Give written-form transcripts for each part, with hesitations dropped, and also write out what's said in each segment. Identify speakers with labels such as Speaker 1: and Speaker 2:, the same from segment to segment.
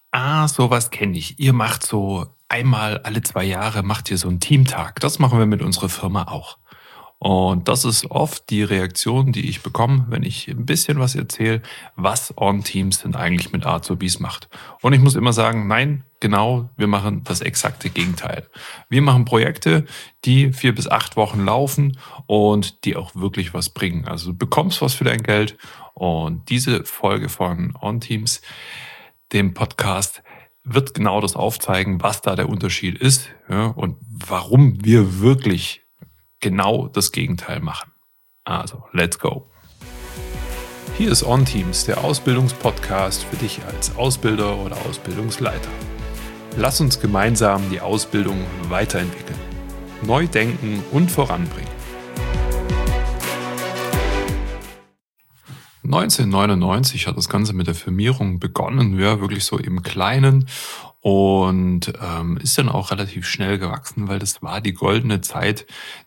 Speaker 1: Sowas kenne ich. Ihr macht so einmal alle 2 Jahre macht ihr so einen Teamtag. Das machen wir mit unserer Firma auch. Und das ist oft die Reaktion, die ich bekomme, wenn ich ein bisschen was erzähle, was On-Teams denn eigentlich mit Azubis macht. Und ich muss immer sagen: „Nein, genau, wir machen das exakte Gegenteil.“ Wir machen Projekte, die 4 bis 8 Wochen laufen und die auch wirklich was bringen. Also, du bekommst was für dein Geld und diese Folge von On-Teams, dem Podcast, wird genau das aufzeigen, was da der Unterschied ist, ja, und warum wir wirklich genau das Gegenteil machen. Also, let's go. Hier ist OnTeams, der Ausbildungspodcast für dich als Ausbilder oder Ausbildungsleiter. Lass uns gemeinsam die Ausbildung weiterentwickeln, neu denken und voranbringen. 1999 hat das Ganze mit der Firmierung begonnen, ja, wirklich so im Kleinen und ist dann auch relativ schnell gewachsen, weil das war die goldene Zeit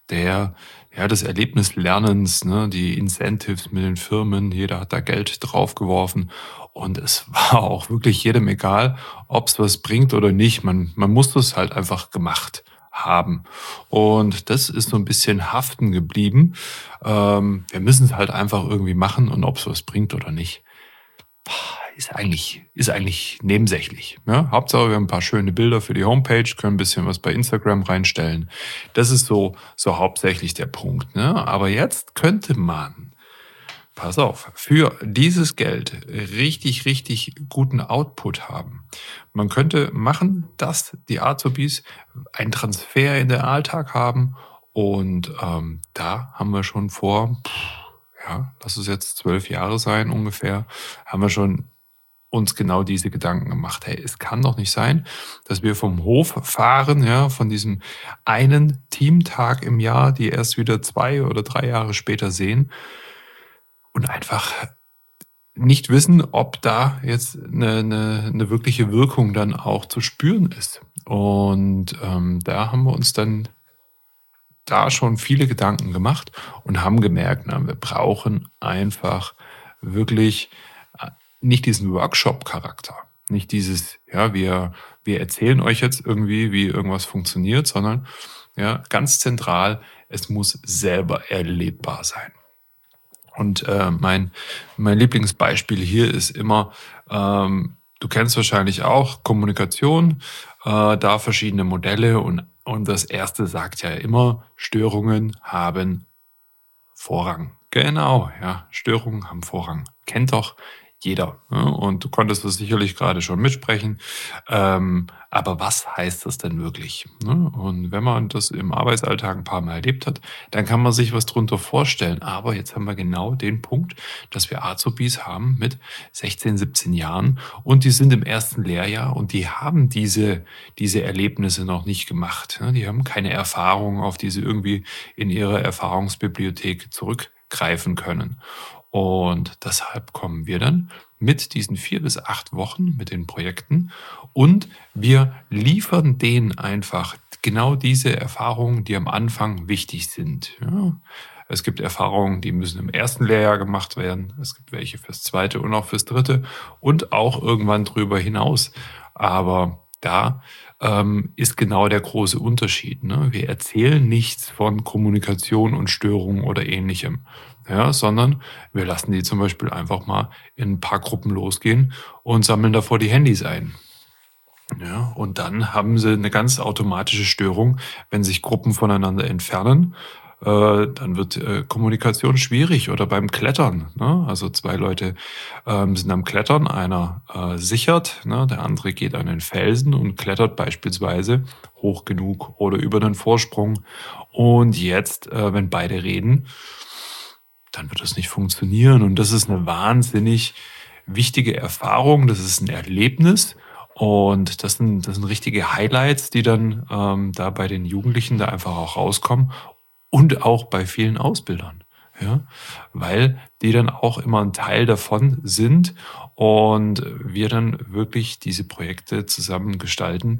Speaker 1: des Erlebnislernens, ne, die Incentives mit den Firmen, jeder hat da Geld draufgeworfen und es war auch wirklich jedem egal, ob es was bringt oder nicht. Man musste es halt einfach gemacht haben. Und das ist so ein bisschen haften geblieben. Wir müssen es halt einfach irgendwie machen und ob es was bringt oder nicht, ist eigentlich nebensächlich, ne? Hauptsache, wir haben ein paar schöne Bilder für die Homepage, können ein bisschen was bei Instagram reinstellen. Das ist so hauptsächlich der Punkt, ne? Aber jetzt könnte man, pass auf, für dieses Geld richtig, richtig guten Output haben. Man könnte machen, dass die Azubis einen Transfer in den Alltag haben und, da haben wir schon vor, ja, lass es jetzt 12 Jahre sein ungefähr, haben wir schon uns genau diese Gedanken gemacht. Hey, es kann doch nicht sein, dass wir vom Hof fahren, ja, von diesem einen Teamtag im Jahr, die erst wieder 2 oder 3 Jahre später sehen und einfach nicht wissen, ob da jetzt eine wirkliche Wirkung dann auch zu spüren ist. Und, da haben wir uns dann da schon viele Gedanken gemacht und haben gemerkt, na, wir brauchen einfach wirklich nicht diesen Workshop-Charakter. Nicht dieses, ja, wir erzählen euch jetzt irgendwie, wie irgendwas funktioniert, sondern ja, ganz zentral, es muss selber erlebbar sein. Und mein Lieblingsbeispiel hier ist immer, du kennst wahrscheinlich auch Kommunikation, da verschiedene Modelle und das erste sagt ja immer, Störungen haben Vorrang. Genau, ja, Störungen haben Vorrang. Kennt doch jeder. Ne? Und du konntest das sicherlich gerade schon mitsprechen. Aber was heißt das denn wirklich? Ne? Und wenn man das im Arbeitsalltag ein paar Mal erlebt hat, dann kann man sich was drunter vorstellen. Aber jetzt haben wir genau den Punkt, dass wir Azubis haben mit 16, 17 Jahren und die sind im ersten Lehrjahr und die haben diese Erlebnisse noch nicht gemacht. Ne? Die haben keine Erfahrung, auf die sie irgendwie in ihrer Erfahrungsbibliothek zurückgreifen können. Und deshalb kommen wir dann mit diesen 4 bis 8 Wochen mit den Projekten und wir liefern denen einfach genau diese Erfahrungen, die am Anfang wichtig sind. Ja. Es gibt Erfahrungen, die müssen im ersten Lehrjahr gemacht werden. Es gibt welche fürs zweite und auch fürs dritte und auch irgendwann drüber hinaus. Aber da ist genau der große Unterschied. Ne? Wir erzählen nichts von Kommunikation und Störungen oder ähnlichem, ja, sondern wir lassen die zum Beispiel einfach mal in ein paar Gruppen losgehen und sammeln davor die Handys ein. Ja, und dann haben sie eine ganz automatische Störung, wenn sich Gruppen voneinander entfernen. Dann wird Kommunikation schwierig oder beim Klettern. Ne? Also 2 Leute sind am Klettern, einer sichert, ne? Der andere geht an den Felsen und klettert beispielsweise hoch genug oder über den Vorsprung. Und jetzt, wenn beide reden, dann wird das nicht funktionieren. Und das ist eine wahnsinnig wichtige Erfahrung. Das ist ein Erlebnis. Und das sind richtige Highlights, die dann da bei den Jugendlichen da einfach auch rauskommen und auch bei vielen Ausbildern. Ja, weil die dann auch immer ein Teil davon sind und wir dann wirklich diese Projekte zusammen gestalten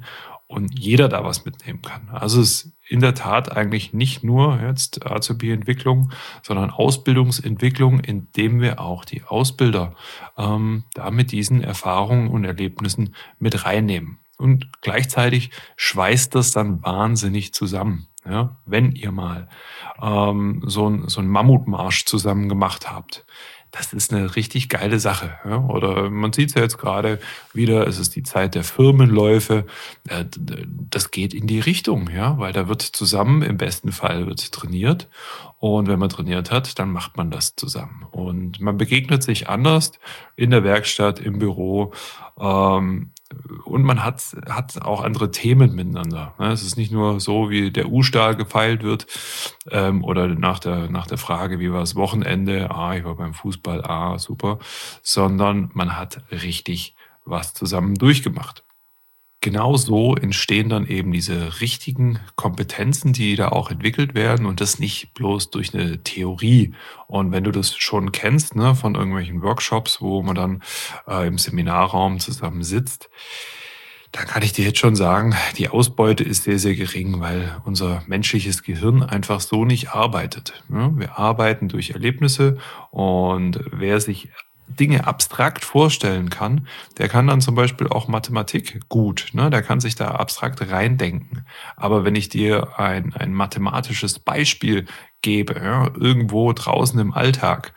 Speaker 1: und jeder da was mitnehmen kann. Also es ist in der Tat eigentlich nicht nur jetzt Azubi-Entwicklung, sondern Ausbildungsentwicklung, indem wir auch die Ausbilder da mit diesen Erfahrungen und Erlebnissen mit reinnehmen. Und gleichzeitig schweißt das dann wahnsinnig zusammen. Ja, wenn ihr mal so ein Mammutmarsch zusammen gemacht habt, das ist eine richtig geile Sache. Ja? Oder man sieht es ja jetzt gerade wieder, es ist die Zeit der Firmenläufe. Das geht in die Richtung, ja, weil da wird zusammen, im besten Fall wird trainiert. Und wenn man trainiert hat, dann macht man das zusammen. Und man begegnet sich anders in der Werkstatt, im Büro. Ähm, und man hat auch andere Themen miteinander. Ne? Es ist nicht nur so, wie der U-Stahl gefeilt wird, oder nach der Frage, wie war das Wochenende? Ich war beim Fußball, super. Sondern man hat richtig was zusammen durchgemacht. Genau so entstehen dann eben diese richtigen Kompetenzen, die da auch entwickelt werden und das nicht bloß durch eine Theorie. Und wenn du das schon kennst, ne, von irgendwelchen Workshops, wo man dann im Seminarraum zusammen sitzt, dann kann ich dir jetzt schon sagen, die Ausbeute ist sehr, sehr gering, weil unser menschliches Gehirn einfach so nicht arbeitet. Ne? Wir arbeiten durch Erlebnisse und wer sich Dinge abstrakt vorstellen kann, der kann dann zum Beispiel auch Mathematik gut. Ne? Der kann sich da abstrakt reindenken. Aber wenn ich dir ein mathematisches Beispiel gebe, ja, irgendwo draußen im Alltag,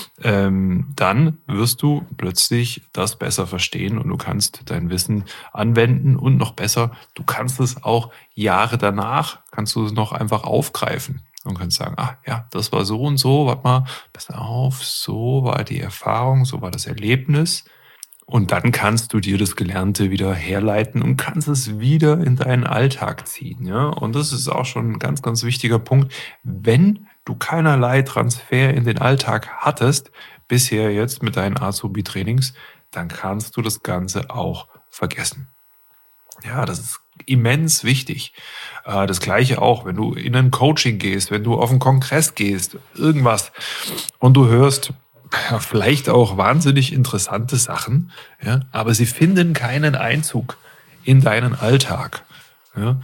Speaker 1: dann wirst du plötzlich das besser verstehen und du kannst dein Wissen anwenden und noch besser, du kannst es auch Jahre danach, kannst du es noch einfach aufgreifen und kannst sagen, ja, das war so und so, warte mal, pass auf, so war die Erfahrung, so war das Erlebnis. Und dann kannst du dir das Gelernte wieder herleiten und kannst es wieder in deinen Alltag ziehen. Ja? Und das ist auch schon ein ganz, ganz wichtiger Punkt. Wenn du keinerlei Transfer in den Alltag hattest, bisher jetzt mit deinen Azubi-Trainings, dann kannst du das Ganze auch vergessen. Ja, das ist immens wichtig. Das Gleiche auch, wenn du in ein Coaching gehst, wenn du auf einen Kongress gehst, irgendwas und du hörst vielleicht auch wahnsinnig interessante Sachen, ja, aber sie finden keinen Einzug in deinen Alltag. Ja,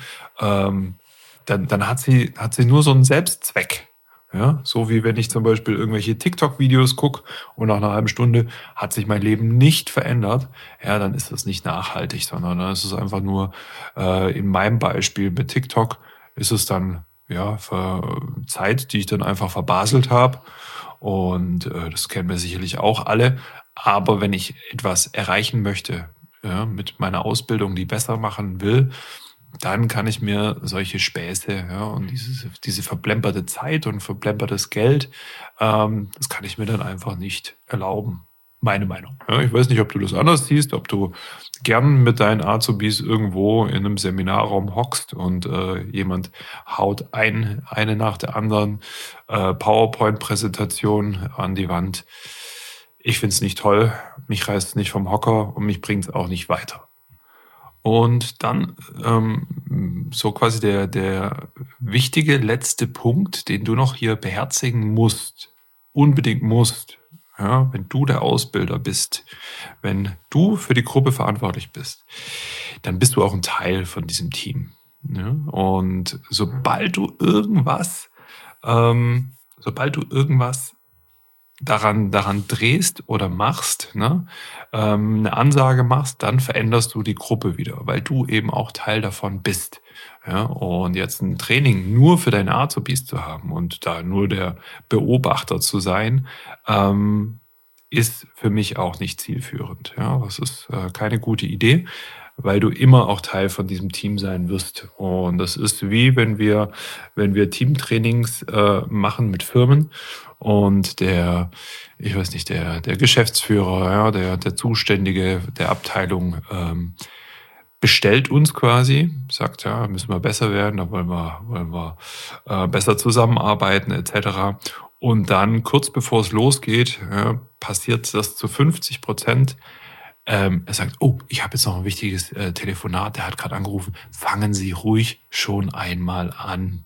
Speaker 1: dann hat sie nur so einen Selbstzweck. Ja, so wie wenn ich zum Beispiel irgendwelche TikTok-Videos gucke und nach einer halben Stunde hat sich mein Leben nicht verändert, ja, dann ist das nicht nachhaltig, sondern dann ist es einfach nur, in meinem Beispiel mit TikTok ist es dann, ja, für Zeit, die ich dann einfach verbaselt habe. Und das kennen wir sicherlich auch alle. Aber wenn ich etwas erreichen möchte, ja, mit meiner Ausbildung, die besser machen will, dann kann ich mir solche Späße, ja, und diese verplemperte Zeit und verplempertes Geld, das kann ich mir dann einfach nicht erlauben. Meine Meinung. Ja, ich weiß nicht, ob du das anders siehst, ob du gern mit deinen Azubis irgendwo in einem Seminarraum hockst und jemand haut eine nach der anderen PowerPoint-Präsentation an die Wand. Ich finde es nicht toll, mich reißt es nicht vom Hocker und mich bringt es auch nicht weiter. Und dann so quasi der wichtige letzte Punkt, den du noch hier beherzigen musst, unbedingt musst, ja, wenn du der Ausbilder bist, wenn du für die Gruppe verantwortlich bist, dann bist du auch ein Teil von diesem Team. Ja? Und sobald du irgendwas daran drehst oder machst, ne, eine Ansage machst, dann veränderst du die Gruppe wieder, weil du eben auch Teil davon bist. Ja, und jetzt ein Training nur für deine Azubis zu haben und da nur der Beobachter zu sein, ist für mich auch nicht zielführend. Ja, das ist keine gute Idee, weil du immer auch Teil von diesem Team sein wirst. Und das ist wie wenn wir Teamtrainings machen mit Firmen und ich weiß nicht, der Geschäftsführer, ja, der Zuständige der Abteilung bestellt uns quasi, sagt, ja, müssen wir besser werden, da wollen wir besser zusammenarbeiten etc. Und dann kurz bevor es losgeht, ja, passiert das zu 50%. Er sagt, oh, ich habe jetzt noch ein wichtiges Telefonat, der hat gerade angerufen. Fangen Sie ruhig schon einmal an.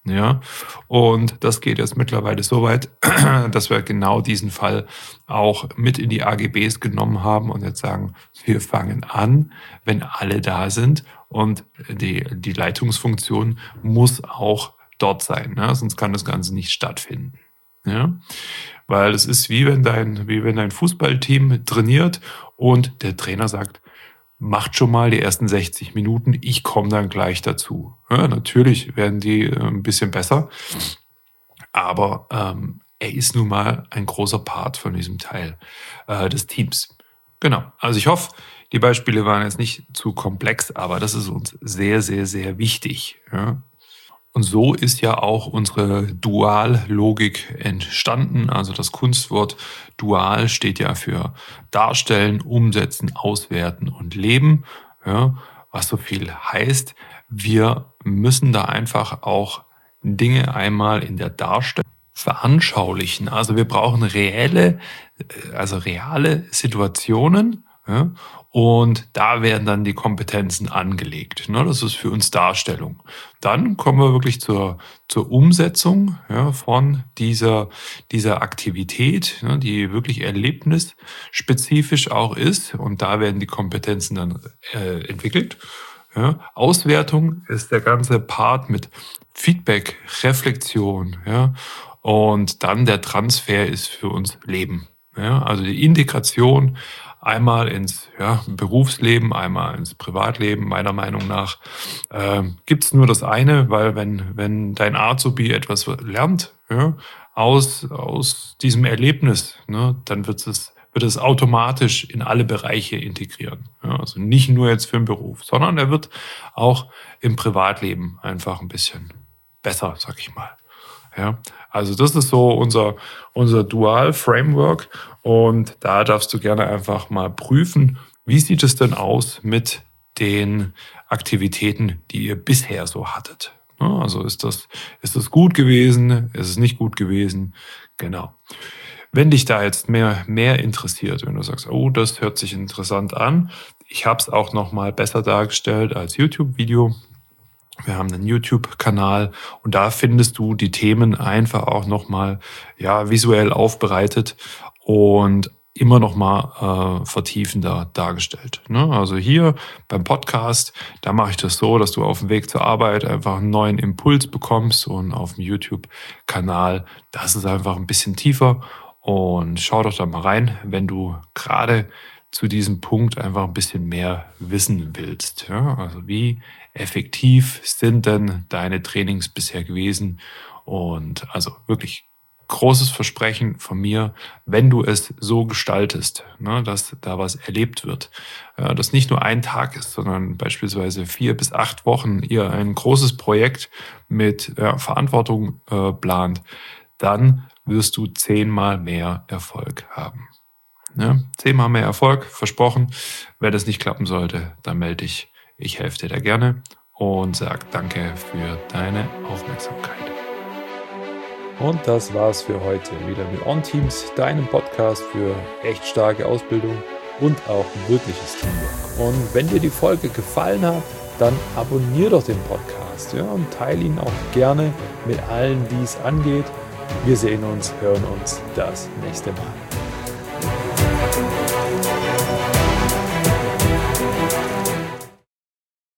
Speaker 1: Ja, und das geht jetzt mittlerweile so weit, dass wir genau diesen Fall auch mit in die AGBs genommen haben und jetzt sagen, wir fangen an, wenn alle da sind und die Leitungsfunktion muss auch dort sein, ne? Sonst kann das Ganze nicht stattfinden. Ja? Weil es ist wie wenn dein Fußballteam trainiert und der Trainer sagt, macht schon mal die ersten 60 Minuten, ich komme dann gleich dazu. Ja, natürlich werden die ein bisschen besser, aber er ist nun mal ein großer Part von diesem Teil des Teams. Genau, also ich hoffe, die Beispiele waren jetzt nicht zu komplex, aber das ist uns sehr, sehr, sehr wichtig. Ja. Und so ist ja auch unsere Duallogik entstanden. Also das Kunstwort Dual steht ja für Darstellen, Umsetzen, Auswerten und Leben. Ja, was so viel heißt, wir müssen da einfach auch Dinge einmal in der Darstellung veranschaulichen. Also wir brauchen reale Situationen, ja, und da werden dann die Kompetenzen angelegt. Ne? Das ist für uns Darstellung. Dann kommen wir wirklich zur Umsetzung, ja, von dieser Aktivität, ne, die wirklich erlebnisspezifisch auch ist. Und da werden die Kompetenzen dann entwickelt. Ja. Auswertung ist der ganze Part mit Feedback, Reflexion, ja, und dann der Transfer ist für uns Leben. Ja, also die Integration einmal ins Berufsleben, einmal ins Privatleben. Meiner Meinung nach gibt es nur das eine, weil wenn dein Azubi etwas lernt, ja, aus diesem Erlebnis, ne, dann wird es automatisch in alle Bereiche integrieren. Ja, also nicht nur jetzt für den Beruf, sondern er wird auch im Privatleben einfach ein bisschen besser, sag ich mal. Ja, also das ist so unser Dual-Framework und da darfst du gerne einfach mal prüfen, wie sieht es denn aus mit den Aktivitäten, die ihr bisher so hattet. Ja, also ist das gut gewesen? Ist es nicht gut gewesen? Genau. Wenn dich da jetzt mehr interessiert, wenn du sagst, oh, das hört sich interessant an, ich habe es auch noch mal besser dargestellt als YouTube-Video. Wir haben einen YouTube-Kanal und da findest du die Themen einfach auch nochmal visuell aufbereitet und immer nochmal vertiefender dargestellt. Ne? Also hier beim Podcast, da mache ich das so, dass du auf dem Weg zur Arbeit einfach einen neuen Impuls bekommst und auf dem YouTube-Kanal, das ist einfach ein bisschen tiefer und schau doch da mal rein, wenn du gerade zu diesem Punkt einfach ein bisschen mehr wissen willst. Ja? Also wie effektiv sind denn deine Trainings bisher gewesen? Und also wirklich großes Versprechen von mir, wenn du es so gestaltest, ne, dass da was erlebt wird, dass nicht nur ein Tag ist, sondern beispielsweise 4 bis 8 Wochen ihr ein großes Projekt mit Verantwortung plant, dann wirst du 10-mal mehr Erfolg haben. Ja, 10-mal mehr Erfolg, versprochen. Wenn das nicht klappen sollte, dann melde dich. Ich helfe dir da gerne und sage danke für deine Aufmerksamkeit. Und das war's für heute. Wieder mit OnTeams, deinem Podcast für echt starke Ausbildung und auch wirkliches Teamwork. Und wenn dir die Folge gefallen hat, dann abonnier doch den Podcast, ja, und teile ihn auch gerne mit allen, die es angeht. Wir sehen uns, hören uns das nächste Mal.